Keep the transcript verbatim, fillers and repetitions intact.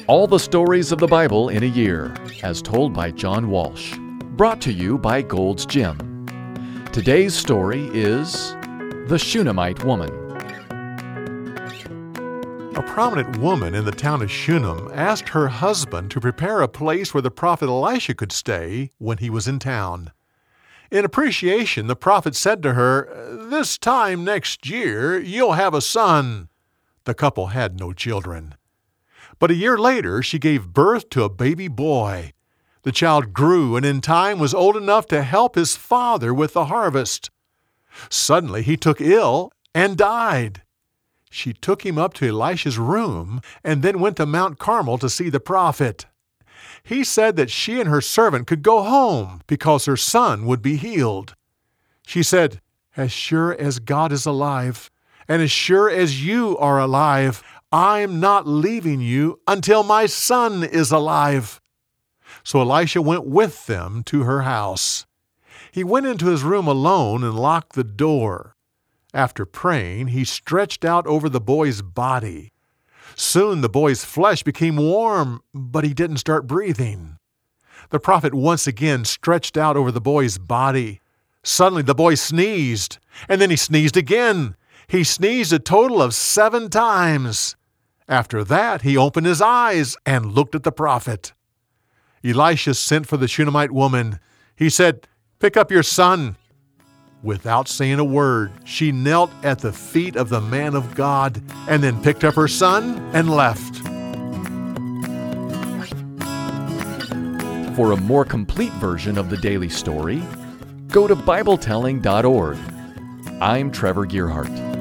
All the stories of the Bible in a year, as told by John Walsh. Brought to you by Gold's Gym. Today's story is The Shunammite Woman. A prominent woman in the town of Shunem asked her husband to prepare a place where the prophet Elisha could stay when he was in town. In appreciation, the prophet said to her, "This time next year, you'll have a son." The couple had no children. But a year later, she gave birth to a baby boy. The child grew and in time was old enough to help his father with the harvest. Suddenly, he took ill and died. She took him up to Elisha's room and then went to Mount Carmel to see the prophet. He said that she and her servant could go home because her son would be healed. She said, "As sure as God is alive, and as sure as you are alive, I'm not leaving you until my son is alive." So Elisha went with them to her house. He went into his room alone and locked the door. After praying, he stretched out over the boy's body. Soon the boy's flesh became warm, but he didn't start breathing. The prophet once again stretched out over the boy's body. Suddenly the boy sneezed, and then he sneezed again. He sneezed a total of seven times. After that, he opened his eyes and looked at the prophet. Elisha sent for the Shunammite woman. He said, "Pick up your son." Without saying a word, she knelt at the feet of the man of God and then picked up her son and left. For a more complete version of the daily story, go to Bible telling dot org. I'm Trevor Gearhart.